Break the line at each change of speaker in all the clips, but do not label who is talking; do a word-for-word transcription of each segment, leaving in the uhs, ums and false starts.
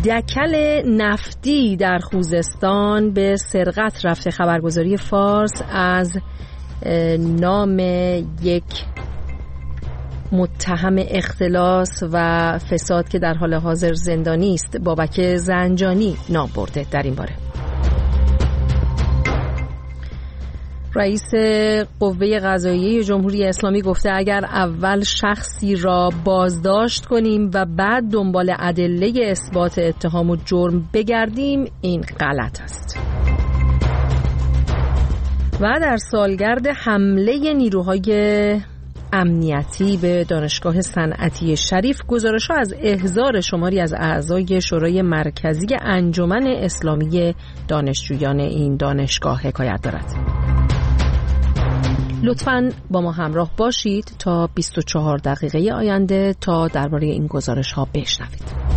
دکل نفتی در خوزستان به سرقت رفته. خبرگزاری فارس از نام یک متهم اختلاس و فساد که در حال حاضر زندانی است، بابک زنجانی، نام برده. در این باره رئیس قوه قضاییه جمهوری اسلامی گفته اگر اول شخصی را بازداشت کنیم و بعد دنبال ادله اثبات اتهام و جرم بگردیم این غلط است. و در سالگرد حمله نیروهای امنیتی به دانشگاه صنعتی شریف، گزارش‌ها از احضار شماری از اعضای شورای مرکزی انجمن اسلامی دانشجویان این دانشگاه حکایت دارد. لطفاً با ما همراه باشید تا بیست و چهار دقیقه آینده تا درباره این گزارش‌ها بشنوید.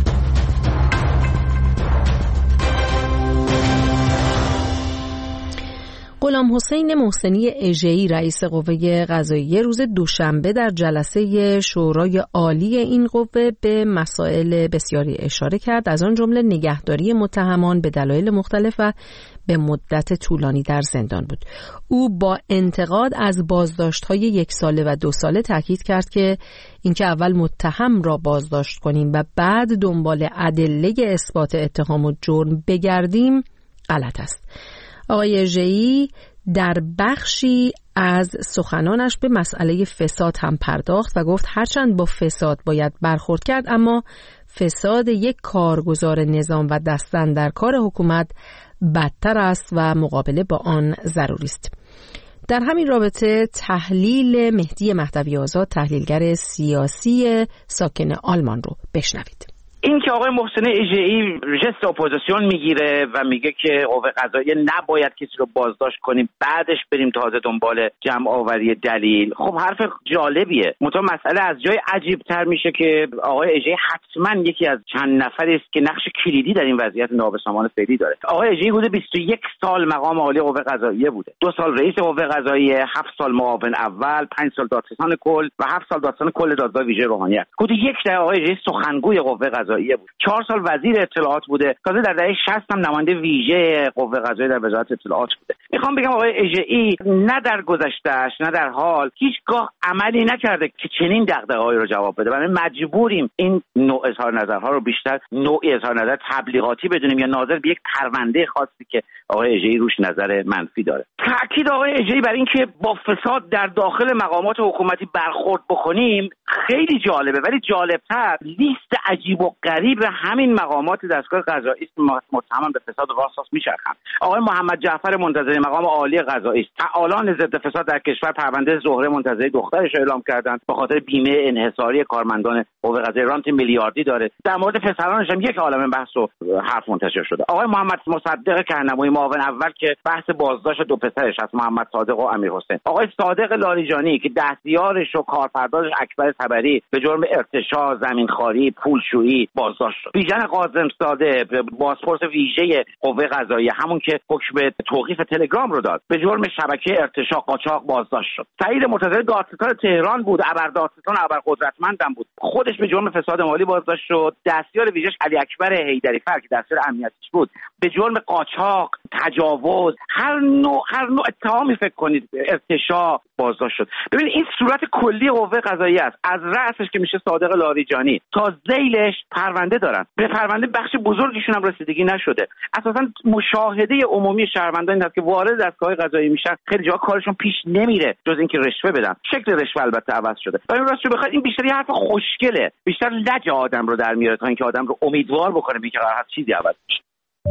غلام حسین محسنی اژه‌ای رئیس قوه قضاییه روز دوشنبه در جلسه شورای عالی این قوه به مسائل بسیاری اشاره کرد، از آن جمله نگهداری متهمان به دلایل مختلف و به مدت طولانی در زندان بود. او با انتقاد از بازداشت‌های یک ساله و دو ساله تاکید کرد که اینکه اول متهم را بازداشت کنیم و بعد دنبال ادله اثبات اتهام و جرم بگردیم غلط است. آقای اژه‌ای در بخشی از سخنانش به مسئله فساد هم پرداخت و گفت هرچند با فساد باید برخورد کرد، اما فساد یک کارگزار نظام و دستن در کار حکومت بدتر است و مقابله با آن ضروری است. در همین رابطه تحلیل مهدی مهدوی آزاد، تحلیلگر سیاسی ساکن آلمان رو بشنوید.
این که آقای محسن اژه‌ای ژست اپوزیسیون میگیره و میگه که قوه قضاییه نباید کسی رو بازداشت کنیم بعدش بریم تازه دنبال جمع آوری دلیل، خب حرف جالبیه. منتها مسئله از جای عجیب تر میشه که آقای اژه‌ای حتما یکی از چند نفری است که نقش کلیدی در این وضعیت نابسامان فعلی داره. آقای اژه‌ای حدود بیست و یک سال مقام عالی قوه قضاییه بوده، دو سال رئیس قوه قضاییه، هفت سال معاون اول، پنج سال دادستان کل و هفت سال دادستان کل دادگاه ویژه روحانیت. حدود یک دهه آقای اژه‌ای سخنگوی قوه قضاییه بود، چهار سال وزیر اطلاعات بوده، تازه در دهه شصت هم نماینده ویژه قوه قضاییه در وزارت اطلاعات بوده. میخوام بگم آقای اژه‌ای نه در گذشته‌اش نه در حال هیچگاه عملی نکرده که چنین دغدغه‌هایی رو جواب بده. برای مجبوریم این نوع اظهار نظرها رو بیشتر نوع اظهار نظر تبلیغاتی بدونیم یا ناظر به یک پرونده خاصی که آقای اژه‌ای روش نظر منفی داره. تأکید آقای اژه‌ای بر این که با فساد در داخل مقامات حکومتی برخورد بکنیم خیلی جالبه، ولی جالبتر لیست عجیب و غریب همین مقامات دستگاه قضایی متهم به فساد و واسطه میچرخند. آقای محمد جعفر منتظری مقام عالی قضایی است، فعالان ضد فساد در کشور پرونده زهره منتظری دخترش رو اعلام کردند به خاطر بیمه انحصاری کارمندان قوه قضاییه، رانت میلیاردی داره. در مورد پسرانش هم یک عالمه بحث و حرف منتشر شده. آقای محمد مصدق کهنموی معاون اول که بحث بازداشت دو پسرش از محمد صادق و امیرحسین. آقای صادق لاریجانی که دستیارش و کارفرمایش اکبر طبری به جرم ارتشاء، زمینخواری، پولشویی بازداشت شد. بیژن قاسم‌زاده بازپرس ویژه قوه قضاییه، همون که حکم توقیف تلگرام رو داد، به جرم شبکه ارتشاء قاچاق بازداشت شد. سعید منتظری دادستان تهران بود، ابردادستان ابرقدرتمندم بود، خودش به جرم فساد مالی بازداشت شد. دستیار ویژه‌اش علی اکبر حیدری‌فر که دستیار امنیتیش بود به جرم قاچاق، تجاوز، هر نوع هر نوع اتهامی فکر کنید، ارتشاء بازداشت شد. ببینید این صورت کلی قوه قضاییه است، از رأسش که میشه صادق لاریجانی تا ذیلش پرونده دارن، به پرونده بخش بزرگیشون هم رسیدگی نشده. اساسا مشاهده عمومی شهروندان این است که وارد دستگاه قضایی میشن خیلی جا کارشون پیش نمیره جز اینکه رشوه بدن. شکل رشوه البته عوض شده، ولی راستش بخواد این بیشتر یه حرف خوشگله، بیشتر لج آدم رو در میاره تا اینکه آدم رو امیدوار بکنه به که قرار هست چیزی عوض بشه.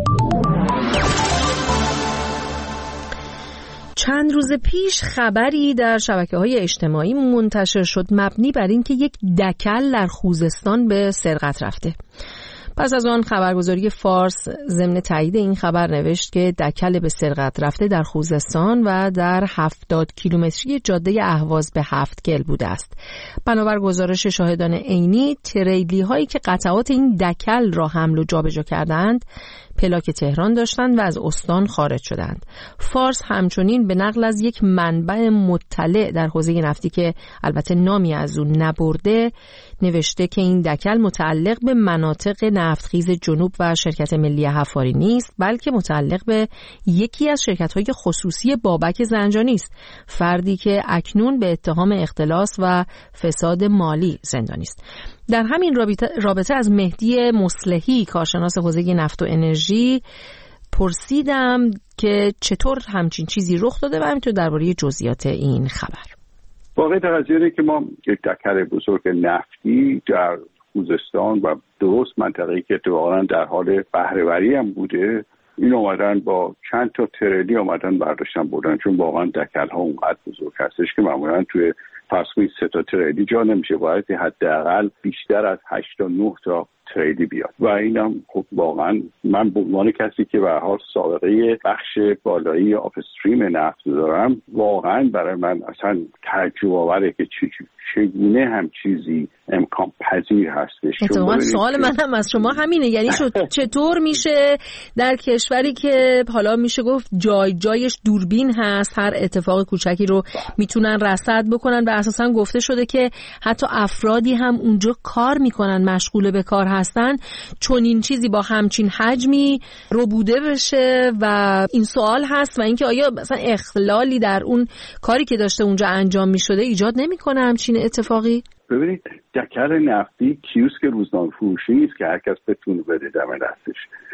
چند روز پیش خبری در شبکه‌های اجتماعی منتشر شد مبنی بر اینکه یک دکل در خوزستان به سرقت رفته. پس از آن خبرگزاری فارس ضمن تایید این خبر نوشت که دکل به سرقت رفته در خوزستان و در هفتاد کیلومتری جاده اهواز به هفتگل بوده است. بنابر گزارش شاهدان عینی، تریلی هایی که قطعات این دکل را حمل و جابجا کردند پلاک تهران داشتند و از استان خارج شدند. فارس همچنین به نقل از یک منبع مطلع در حوزه نفتی که البته نامی از اون نبرده نوشته که این دکل متعلق به مناطق نفتخیز جنوب و شرکت ملی حفاری نیست، بلکه متعلق به یکی از شرکت‌های خصوصی بابک زنجانی است، فردی که اکنون به اتهام اختلاس و فساد مالی زندانی است. در همین رابطه, رابطه از مهدی مصلحی کارشناس حوزه نفت و انرژی پرسیدم که چطور همچین چیزی رخ داده و همینطور درباره جزئیات این خبر.
واقعیت قضیه که ما یک دکل بزرگ نفتی در خوزستان و درست منطقه‌ای که اتفاقاً در حال بهره‌وری هم بوده، این اومدن با چند تا تریلی اومدن برداشتن بردن، چون واقعا دکل ها اونقدر بزرگ هستش که معمولا توی فرض کنید سه تا تریلی جا نمیشه، باید حداقل بیشتر از هشت تا نه تا تریلی بیاد و اینم خب واقعا من به عنوان کسی که به هر حال سابقه بخش بالایی آپستریم نفت دارم، واقعا برای من اصلا تعجب آوره که چگونه هم چیزی امکان پذیر هستش.
اتفاقا سوال من هم از شما همینه، یعنی چطور میشه در کشوری که حالا میشه گفت جای جایش دوربین هست، هر اتفاق کوچکی رو میتونن رصد بکنن و اساسا گفته شده که حتی افرادی هم اونجا کار میکنن، مشغول به کار هستن، چون این چیزی با همچین حجمی رو بوده بشه و این سوال هست و اینکه آیا مثلا اختلالی در اون کاری که داشته اونجا انجام میشده ایجاد نمیکنه همچین اتفاقی؟
ببینید دکل نفتی کیوسک روزنامه فروشی نیست که هر کس بتونه بده دم دستش.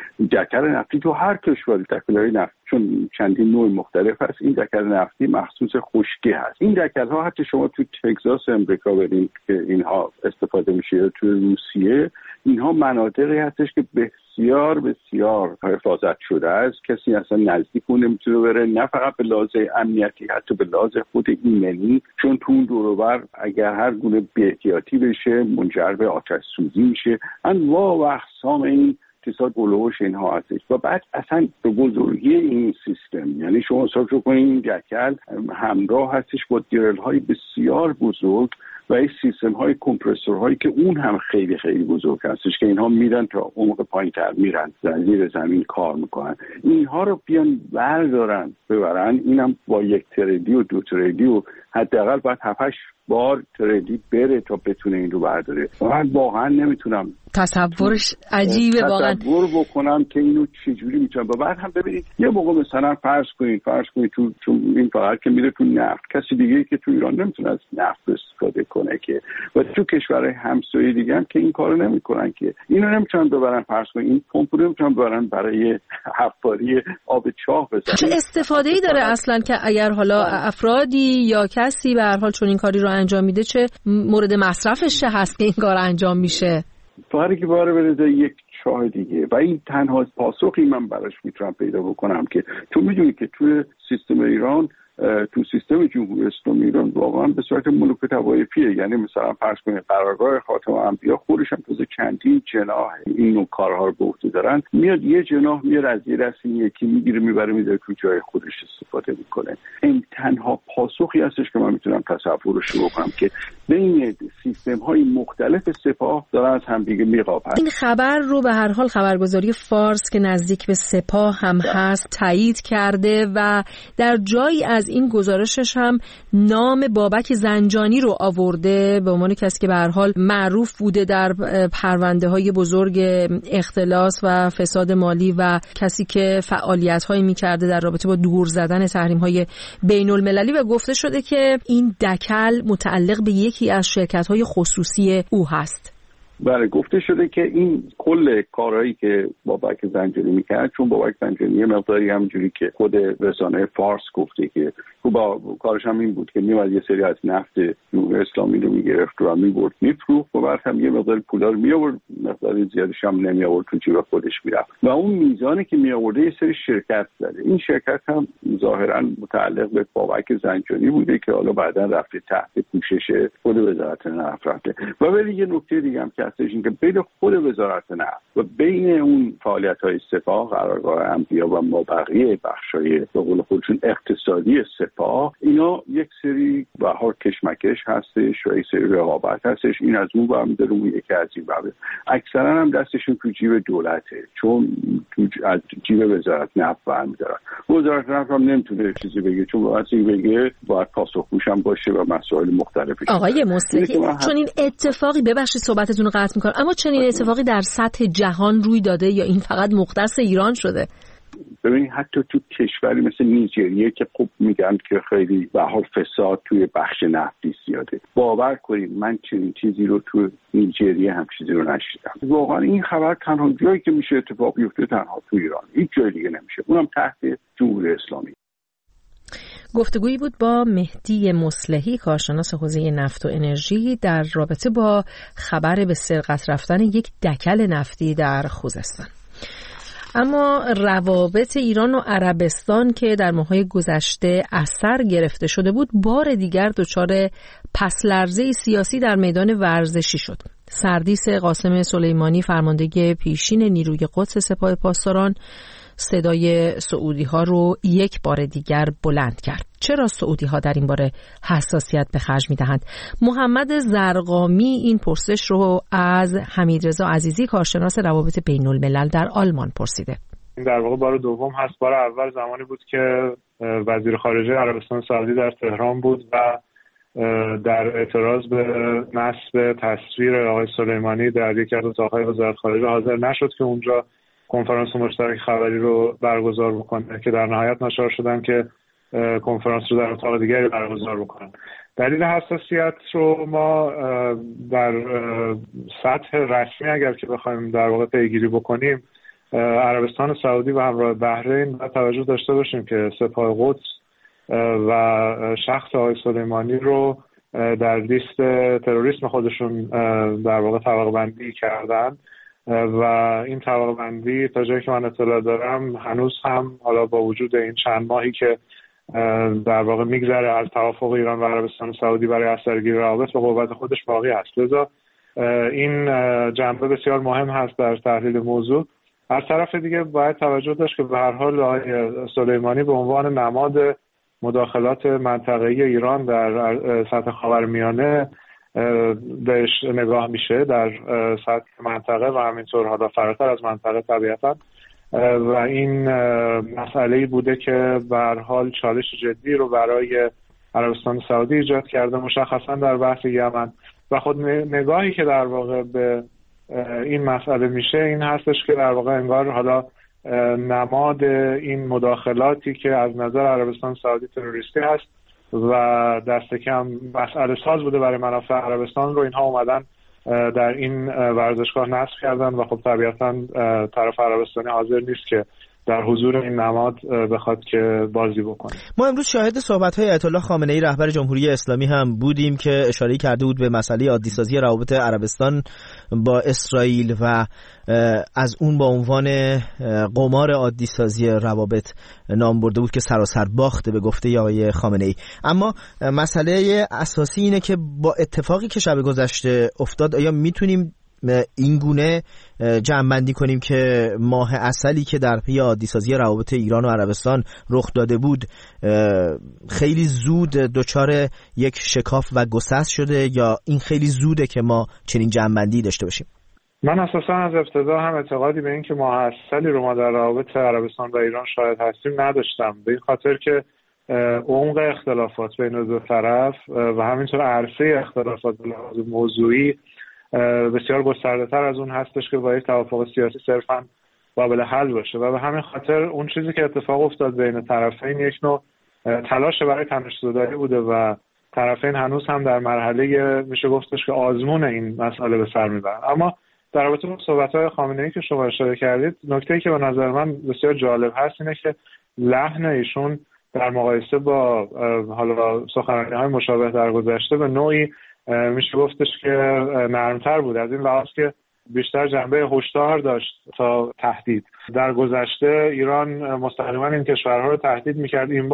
دکل نفتی تو هر کشوری دکل‌های نفتی چون چندین نوع مختلف هست، این دکل نفتی مخصوص خشکی هست. این دکل ها حتی شما تو تگزاس امریکا برید که اینها استفاده میشه، تو روسیه اینها مناطقی هستش که بسیار بسیار حفاظت شده است، کسی اصلا نزدیک اون نمیتونه بره، نه فقط به لحاظ امنیتی حتی به لحاظ خود ایمنی، چون تو اون دور و بر اگر هر گونه بی‌احتیاطی بشه منجر به آتش سوزی میشه. انواع و اقسام این اقتصاد بلوش اینها هستش و بعد اصلا به بزرگی این سیستم، یعنی شما حساب کنید این دکل همراه هستش با دیرل های بسیار بزرگ و این سیستم های کمپرسور هایی که اون هم خیلی خیلی بزرگ هستش که اینها میرن تا عمق پایین تر میرن زیر زمین کار میکنن، اینها رو بیان بردارن ببرن، اینم با یک تریلی و دو تریلی و حداقل باید هفتش بار تریلی بره تا بتونه این رو برداره. من واقعا نمیتونم
تصورش عجیبه، واقعا
تصور بکنم که اینو چجوری میتونم. و بعد هم ببینید یه موقع مثلا فرض کنید فرض کنید تو چون این فقط که میره تو نفت، کسی دیگه که تو ایران نمیتونه از نفت استفاده کنه که، و تو کشورهای همسایه دیگه هم که این کارو نمیکنن که، اینو نمیتونن ببرن فرض کنید این پمپ رو نمیتونن ببرن برای حفاری آب چاه بزنن.
چه استفاده‌ای داره اصلا که اگر حالا افرادی یا کسی به هر حال چون این کاری رو انجام میده چه مورد مصرفش چه هست که این کار انجام میشه؟
فرقی که باره بره یک چاه دیگه و این تنها پاسخی من براش میتونم پیدا بکنم که تو میدونی که توی سیستم ایران، تو سیستم جمهوری اسلامی ایران واقعا به صورت ملوک توایفیه، یعنی مثلا فرض کنید قرارگاه خاتم انبیا خودش هم تو چندین جناح این نوع کارها رو به عهده دارن، میاد یه جناح میاد از یه دست این یکی میگیره میبره میذاره تو جای خودش استفاده میکنه. این تنها پاسخی هستش که من میتونم تصورش بکنم که بین سیستم های مختلف سپاه دارن از هم دیگه میقاپن.
این خبر رو به هر حال خبرگزاری فارس که نزدیک به سپاه هم هست تایید کرده و در جایی از این گزارشش هم نام بابک زنجانی رو آورده به عنوان کسی که به هر حال معروف بوده در پرونده های بزرگ اختلاس و فساد مالی و کسی که فعالیت هایی میکرده در رابطه با دور زدن تحریم های بین المللی و گفته شده که این دکل متعلق به یکی از شرکت های خصوصی او هست.
بله گفته شده که این کل کارهایی که بابک زنجانی میکرد، چون بابک زنجانی یه مقداری همونجوری که خود رسانه فارس گفته که با کارش هم این بود که میومد یه سری از نفت جمهوری اسلامی رو میگرفت و میبرد میفروخت و بعد هم یه مقدار پولا رو میآورد، مقدار زیادش هم نمیآورد تو جیب خودش میرفت و اون میزانی که میآورده یه سری شرکت زده. این شرکت هم ظاهرا متعلق به بابک زنجانی بوده که حالا بعدا رفته تحت پوشش خود وزارت نفت رفته. و ولی یه نکته دیگه هم که هستش این که بین خود وزارت نفت و بین اون فعالیت‌های سپاه، قرارگاه انبیا و ما بقیه بخشای به قول خودشون اقتصادی سپاه، اینا یک سری به هر کشمکش هستش و یک سری رقابت هستش. این از اون برمی داره، اون یکی از این برمی. اکثرا هم دستشون تو جیب دولته، چون تو از جیب وزارت نفت برمی دارن. وزارت نفت هم نمیتونه چیزی بگه، چون باید این بگه باید پاسخگوش هم باشه و مسائل مختلفی.
آقای مصلحی، چون این اتفاقی، ببخشید صحبتتون رو قطع میکنم، اما چنین اتفاقی در سطح جهان روی داده یا این فقط مختص ایران شده؟
ببینید حتی تو کشوری مثل نیجریه که خب میگن که خیلی به حال فساد توی بخش نفتی زیاده، باور کنید من چنین چیزی رو تو نیجریه هم چیزی رو نشیدم. واقعا این خبر تنها جایی که میشه اتفاق بیفته تنها تو ایران، هیچ جای دیگه نمیشه، اونم تحت جمهوری اسلامی.
گفتگویی بود با مهدی مصلحی، کارشناس حوزه نفت و انرژی، در رابطه با خبر به سرقت رفتن یک دکل نفتی در خوزستان. اما روابط ایران و عربستان که در ماه‌های گذشته اثر گرفته شده بود، بار دیگر دچار پس لرزه سیاسی در میدان ورزشی شد. سردیس قاسم سلیمانی، فرمانده پیشین نیروی قدس سپاه پاسداران، صدای سعودی ها رو یک بار دیگر بلند کرد. چرا سعودی ها در این باره حساسیت به خرج می دهند؟ محمد زرقامی این پرسش رو از حمیدرضا عزیزی، کارشناس روابط بین الملل در آلمان پرسیده.
این در واقع بار دوم هست. بار اول زمانی بود که وزیر خارجه عربستان سعودی در تهران بود و در اعتراض به نصب تصویر آقای سلیمانی در یکی از اتاق‌های وزارت خارجه حاضر نشد که اونجا کنفرانس مشترک خبری رو برگزار بکنه، که در نهایت ناچار شدن که کنفرانس رو در اتاق دیگری برگزار بکنن. دلیل حساسیت رو ما در سطح رسمی اگر که بخوایم در واقع پیگیری بکنیم، عربستان سعودی و همراه بحرین باید توجه داشته باشیم که سپاه قدس و شخص آقای سلیمانی رو در لیست تروریسم خودشون در واقع طبقه بندی کردن و این طبقه بندی تا جایی که من اطلاع دارم هنوز هم حالا با وجود این چند ماهی که در واقع میگذره از توافق ایران و عربستان سعودی برای اثرگیری روابط به قوت خودش باقی هست. لذا این جنبه بسیار مهم هست در تحلیل موضوع. از طرف دیگه باید توجه داشت که به هر حال آقای سلیمانی به عنوان نماد مداخلات منطقه‌ای ایران در سطح خاورمیانه بهش نگاه میشه، در سطح منطقه و همینطور حالا فراتر از منطقه طبیعتا، و این مسئله‌ای بوده که به هر حال چالش جدی رو برای عربستان سعودی ایجاد کرده، مشخصا در بحث یمن. و خود نگاهی که در واقع به این مسئله میشه این هستش که در واقع انگار حالا نماد این مداخلاتی که از نظر عربستان سعودی تروریستی هست و دست کم مسئله ساز بوده برای منافع عربستان رو اینها اومدن در این ورزشگاه نصب کردن و خب طبیعتا طرف عربستانی حاضر نیست که در حضور این نماد بخواد که بازی بکنه.
ما امروز شاهد صحبت‌های آیت الله خامنه‌ای رهبر جمهوری اسلامی هم بودیم که اشاره کرده بود به مسئله عادی‌سازی روابط عربستان با اسرائیل و از اون با عنوان قمار عادی‌سازی روابط نام برده بود که سراسر باخته به گفته آقای خامنه‌ای. اما مسئله اساسی اینه که با اتفاقی که شب گذشته افتاد آیا میتونیم این گونه جمع‌بندی کنیم که ماه عسلی که در پی عادی‌سازی روابط ایران و عربستان رخ داده بود خیلی زود دچار یک شکاف و گسست شده، یا این خیلی زوده که ما چنین جمع‌بندی داشته باشیم؟
من اساسا از ابتدا هم اعتقادی به این که ماه عسلی رو ما در روابط عربستان و ایران شاهد هستیم نداشتم، به این خاطر که عمق اختلافات بین دو طرف و همینطور عرصه اختلافات به لحاظ موضوعی بسیار گسترده‌تر از اون هستش که با یک توافق سیاسی صرفاً قابل حل باشه، و به همین خاطر اون چیزی که اتفاق افتاد بین طرفین یک نوع تلاش برای تنش‌زدایی بوده و طرفین هنوز هم در مرحله میشه گفتش که آزمون این مسئله به سر میبرن. اما در رابطه با صحبت‌های خامنه‌ای که شما اشاره کردید، نکته‌ای که به نظر من بسیار جالب هست اینه که لحن ایشون در مقایسه با حالا سخنرانی‌های مشابه در گذشته به نوعی میشه گفتش که نرمتر بود، از این لحاظ که بیشتر جنبه هشدار داشت تا تهدید. در گذشته ایران مستقیما این کشورها رو تهدید میکرد، این بار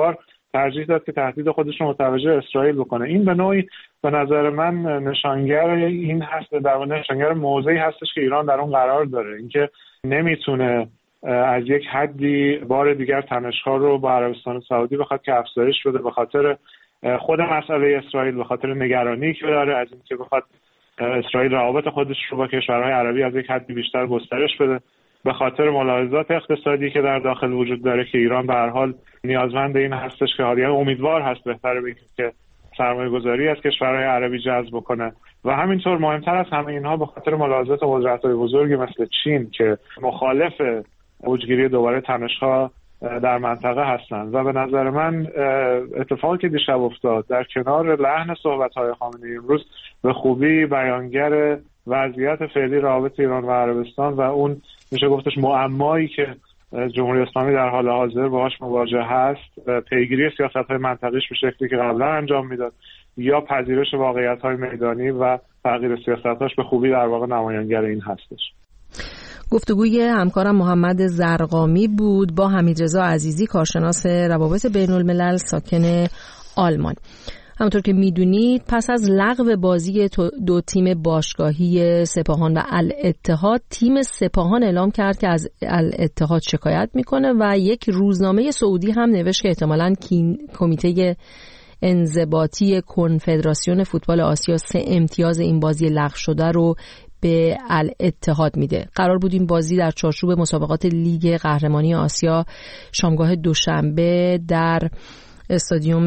ترجیح داد که تهدید خودش رو متوجه اسرائیل بکنه. این به نوعی به نظر من نشانگر این هست، در واقع نشانگر موضعی هستش که ایران در اون قرار داره، اینکه نمیتونه از یک حدی بار دیگر تنش‌ها رو با عربستان سعودی بخواد که افزایش بده به خاطر خود مسئله اسرائیل، به خاطر نگرانی که داره از اینکه بخواد اسرائیل روابط خودش رو با کشورهای عربی از یک حدی بیشتر گسترش بده، به خاطر ملاحظات اقتصادی که در داخل وجود داره که ایران به هر حال نیازمند این هستش که حالا امیدوار هست بهتره بگیم که سرمایه گذاری از کشورهای عربی جذب کنه و همینطور مهمتر از همه اینها به خاطر ملاحظات قدرت‌های بزرگی مثل چین که مخالف اوجگیری دوباره تنش‌ها در منطقه هستند. و به نظر من اتفاقی که دیشب افتاد در کنار لحن صحبت‌های خامنه‌ای امروز به خوبی بیانگر وضعیت فعلی روابط ایران و عربستان و اون میشه گفتش معمایی که جمهوری اسلامی در حال حاضر باهاش مواجه هست، پیگیری سیاست‌های منطقیش به شکلی که قبلا انجام میداد یا پذیرش واقعیت‌های میدانی و تغییر سیاست‌هاش به خوبی در واقع نمایانگر این هستش.
گفتگوی همکارم محمد زرقامی بود با حمیدرضا عزیزی، کارشناس روابط بین الملل ساکن آلمان. همونطور که میدونید پس از لغو بازی دو تیم باشگاهی سپاهان و الاتحاد، تیم سپاهان اعلام کرد که از الاتحاد شکایت میکنه و یک روزنامه سعودی هم نوشت که احتمالاً کمیته انضباطی کنفدراسیون فوتبال آسیا سه امتیاز این بازی لغو شده رو به الاتحاد میده. قرار بود این بازی در چارچوب مسابقات لیگ قهرمانی آسیا شامگاه دوشنبه در استادیوم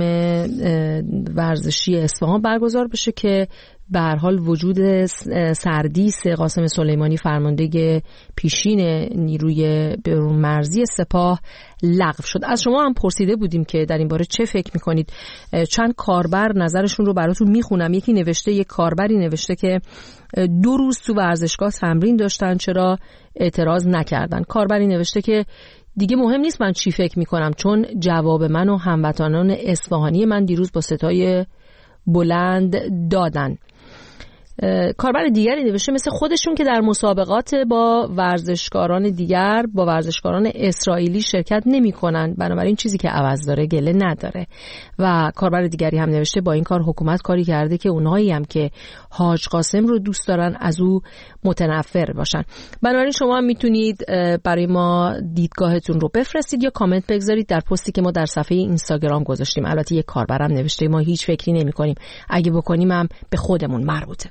ورزشی اصفهان برگزار بشه که به هر حال وجود سردیس قاسم سلیمانی فرمانده پیشین نیروی برون مرزی سپاه لغو شد. از شما هم پرسیده بودیم که در این باره چه فکر میکنید. چند کاربر نظرشون رو براتون میخونم. یکی نوشته، یک کاربری نوشته که دو روز تو ورزشگاه تمرین داشتن، چرا اعتراض نکردن. کاربری نوشته که دیگه مهم نیست من چی فکر میکنم، چون جواب من و هموطنان اصفهانی من دیروز با صدای بلند دادن. کاربر دیگری نوشته مثل خودشون که در مسابقات با ورزشکاران دیگر، با ورزشکاران اسرائیلی شرکت نمی کنن، بنابراین چیزی که عوض داره گله نداره. و کاربر دیگری هم نوشته با این کار حکومت کاری کرده که اونهایی هم که حاج قاسم رو دوست دارن از او متنفر باشن. بنابراین شما هم میتونید برای ما دیدگاهتون رو بفرستید یا کامنت بگذارید در پستی که ما در صفحه اینستاگرام گذاشتیم. البته یک کاربرم نوشته ما هیچ فکری نمی کنیم، اگه بکنیم هم به خودمون مربوطه.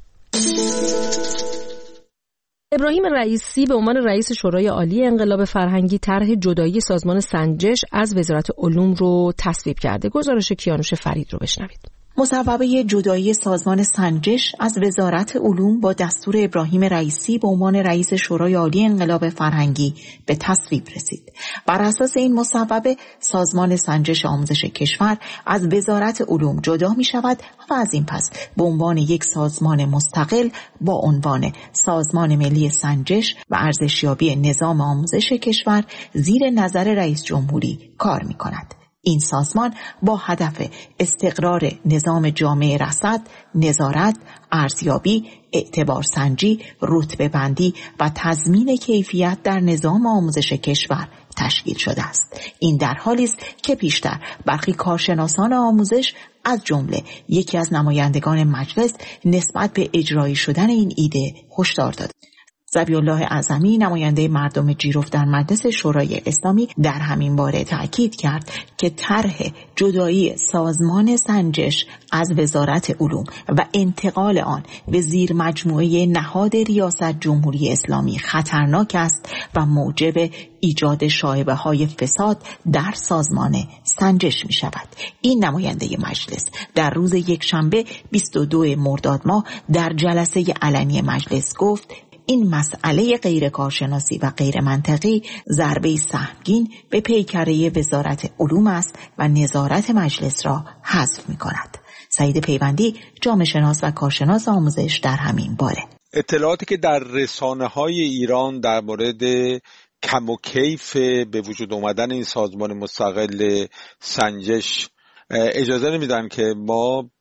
ابراهیم رئیسی به عنوان رئیس شورای عالی انقلاب فرهنگی طرح جدایی سازمان سنجش از وزارت علوم رو تصویب کرده. گزارش کیانوش فرید رو بشنوید.
مصوبه جدایی سازمان سنجش از وزارت علوم با دستور ابراهیم رئیسی به عنوان رئیس شورای عالی انقلاب فرهنگی به تصویب رسید. بر اساس این مصوبه سازمان سنجش آموزش کشور از وزارت علوم جدا می شود و از این پس به عنوان یک سازمان مستقل با عنوان سازمان ملی سنجش و ارزشیابی نظام آموزش کشور زیر نظر رئیس جمهوری کار می کند. این سازمان با هدف استقرار نظام جامعه رصد، نظارت، ارزیابی، اعتبار سنجی، رتبه بندی و تضمین کیفیت در نظام آموزش کشور تشکیل شده است. این در حالی است که پیشتر برخی کارشناسان آموزش از جمله یکی از نمایندگان مجلس نسبت به اجرایی شدن این ایده هشدار داد. ذبیح‌الله اعظمی نماینده مردم جیرفت در مجلس شورای اسلامی در همین باره تأکید کرد که طرح جدایی سازمان سنجش از وزارت علوم و انتقال آن به زیر مجموعه نهاد ریاست جمهوری اسلامی خطرناک است و موجب ایجاد شایبه‌های فساد در سازمان سنجش می شود. این نماینده مجلس در روز یکشنبه بیست و دو مرداد ماه در جلسه علنی مجلس گفت این مسئله غیر کارشناسی و غیر منطقی ضربه سهمگین به پیکره وزارت علوم است و نظارت مجلس را حذف می کند. سعید پیوندی جامعه شناس و کارشناس آموزش در همین باره.
اطلاعاتی که در رسانه‌های ایران در مورد کم و کیف به وجود آمدن این سازمان مستقل سنجش اجازه نمیدن که ما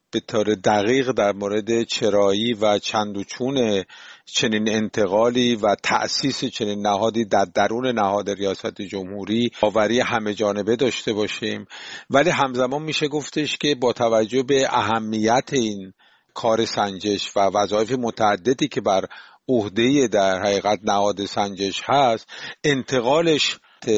به طور دقیق در مورد چرایی و چند و چون چنین انتقالی و تأسیس چنین نهادی در درون نهاد ریاست جمهوری باوری همه جانبه داشته باشیم، ولی همزمان میشه گفتش که با توجه به اهمیت این کار سنجش و وظایف متعددی که بر عهده در حقیقت نهاد سنجش هست، انتقالش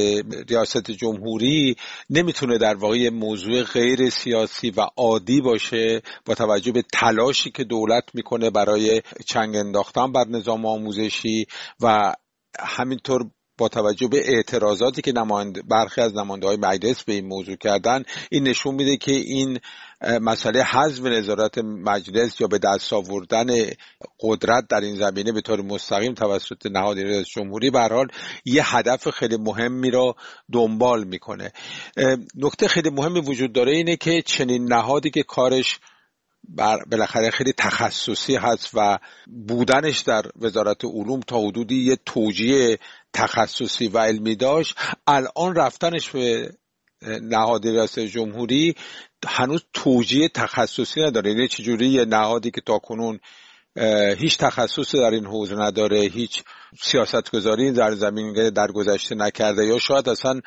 ریاست جمهوری نمیتونه در واقع موضوع غیر سیاسی و عادی باشه با توجه به تلاشی که دولت میکنه برای چنگ انداختن بر نظام آموزشی و همینطور با توجه به اعتراضاتی که نماینده برخی از نماینده‌های مجلس به این موضوع کردن. این نشون میده که این مسئله حذف نظارت مجلس یا به دست آوردن قدرت در این زمینه به طور مستقیم توسط نهاد ریاست جمهوری به هر حال یه هدف خیلی مهمی را دنبال میکنه. نکته خیلی مهمی وجود داره اینه که چنین نهادی که کارش بالاخره خیلی تخصصی هست و بودنش در وزارت علوم تا حدودی یه توجیه تخصصی و علمی داشت، الان رفتنش به نهاد ریاست جمهوری هنوز توجیه تخصصی نداره. یعنی چجوری یه نهادی که تاکنون هیچ تخصصی در این حوزه نداره، هیچ سیاستگذاری در زمین در گذشته نکرده یا شاید اصلا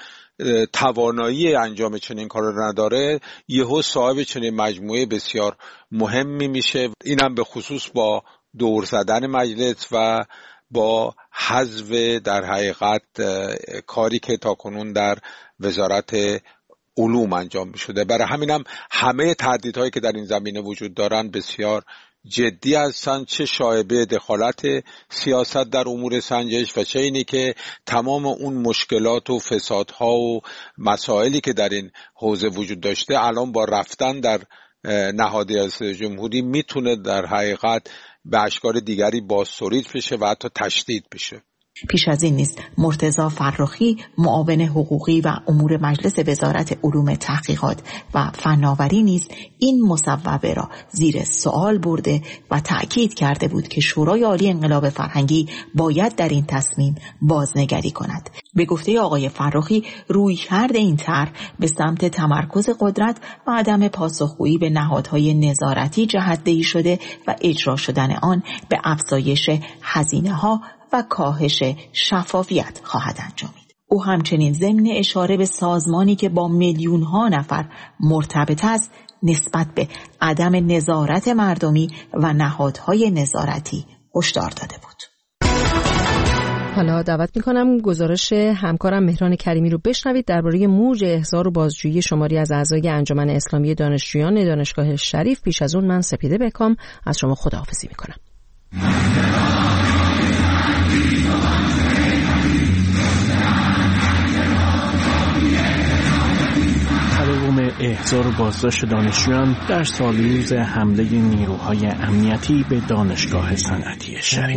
توانایی انجام چنین کار رو نداره، یهو صاحب چنین مجموعه بسیار مهمی میشه. اینم به خصوص با دور زدن مجلس و با حذف در حقیقت کاری که تاکنون در وزارت علوم انجام میشده. برای همینم همه تهدیدهایی که در این زمینه وجود دارن بسیار جدی هستند، چه شایبه دخالت سیاست در امور سنجش و چه اینی که تمام اون مشکلات و فسادها و مسائلی که در این حوزه وجود داشته الان با رفتن در نهاد ریاست جمهوری میتونه در حقیقت به اشکال دیگری بازسرید بشه و حتی تشدید بشه.
پیش از این نیز مرتضی فرخی معاون حقوقی و امور مجلس وزارت علوم تحقیقات و فناوری نیز این مصوبه را زیر سوال برده و تأکید کرده بود که شورای عالی انقلاب فرهنگی باید در این تصمیم بازنگری کند. به گفته آقای فرخی رویکرد این طرح به سمت تمرکز قدرت و عدم پاسخگویی به نهادهای نظارتی جهت‌دهی شده و اجرا شدن آن به افزایش هزینه‌ها و کاهش شفافیت خواهد انجامید. او همچنین ضمن اشاره به سازمانی که با میلیون ها نفر مرتبط است نسبت به عدم نظارت مردمی و نهادهای نظارتی هشدار داده بود.
حالا دعوت میکنم گزارش همکارم مهران کریمی رو بشنوید درباره موج احضار و بازجویی شماری از اعضای انجمن اسلامی دانشجویان دانشگاه شریف. پیش از اون من سپیده بکام از شما خداحافظی میکنم.
احضار و بازداشت دانشجویان در سالروز حمله نیروهای امنیتی به دانشگاه صنعتی شریف.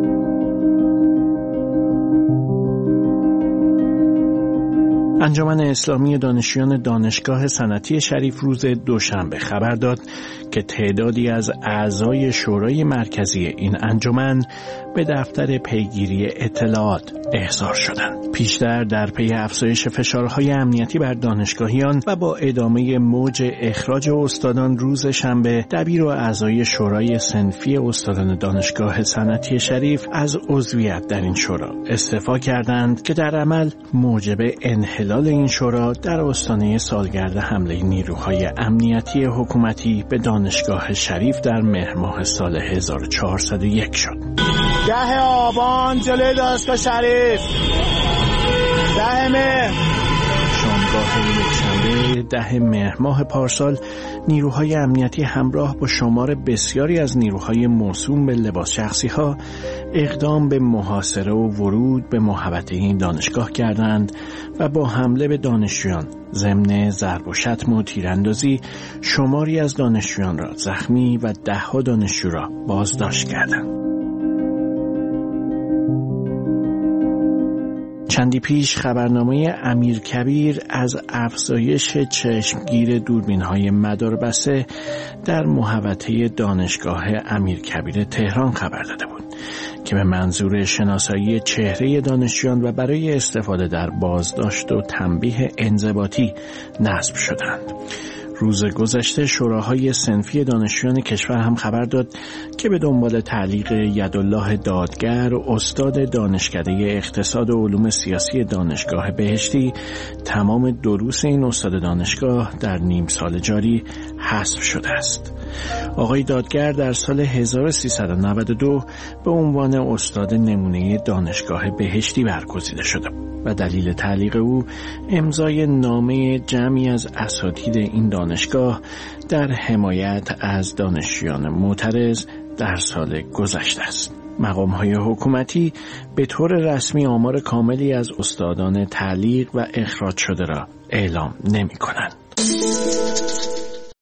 انجمن اسلامی دانشجویان دانشگاه صنعتی شریف روز دوشنبه خبر داد که تعدادی از اعضای شورای مرکزی این انجمن به دفتر پیگیری اطلاعات احضار شدند. پیشتر در پی افزایش فشارهای امنیتی بر دانشگاهیان و با ادامه موج اخراج استادان روز شنبه، دبیر و اعضای شورای صنفی استادان دانشگاه صنعتی شریف از عضویت در این شورا استعفا کردند که در عمل موجب انحلال این شورا در آستانه سالگرد حمله نیروهای امنیتی حکومتی به دانشگاه شریف در مهر ماه سال هزار و چهارصد و یک شد.
ده آبان جلوی دانشگاه شریف، ده مهر
شامگاه یکشنبه ده مهر ماه پارسال نیروهای امنیتی همراه با شمار بسیاری از نیروهای موسوم به لباس شخصی ها اقدام به محاصره و ورود به محوطه این دانشگاه کردند و با حمله به دانشجویان ضمن ضرب و شتم و تیراندازی شماری از دانشجویان را زخمی و ده‌ها دانشجو را بازداشت کردند. چندی پیش خبرنامه امیرکبیر از افزایش چشمگیر دوربین‌های مداربسته در محوطه دانشگاه امیرکبیر تهران خبر داده بود که به منظور شناسایی چهره دانشجویان و برای استفاده در بازداشت و تنبیه انضباطی نصب شدند. روز گذشته شوراهای صنفی دانشجویان کشور هم خبر داد که به دنبال تعلیق یدالله دادگر، استاد دانشکده اقتصاد و علوم سیاسی دانشگاه بهشتی، تمام دروس این استاد دانشگاه در نیم سال جاری حذف شده است. آقای دادگر در سال هزار و سیصد و نود و دو به عنوان استاد نمونه دانشگاه بهشتی برگزیده شده و دلیل تعلیق او امضای نامه جمعی از اساتید این دانشگاه در حمایت از دانشجویان معترض در سال گذشته است. مقام‌های حکومتی به طور رسمی آمار کاملی از استادان تعلیق و اخراج شده را اعلام نمی‌کنند.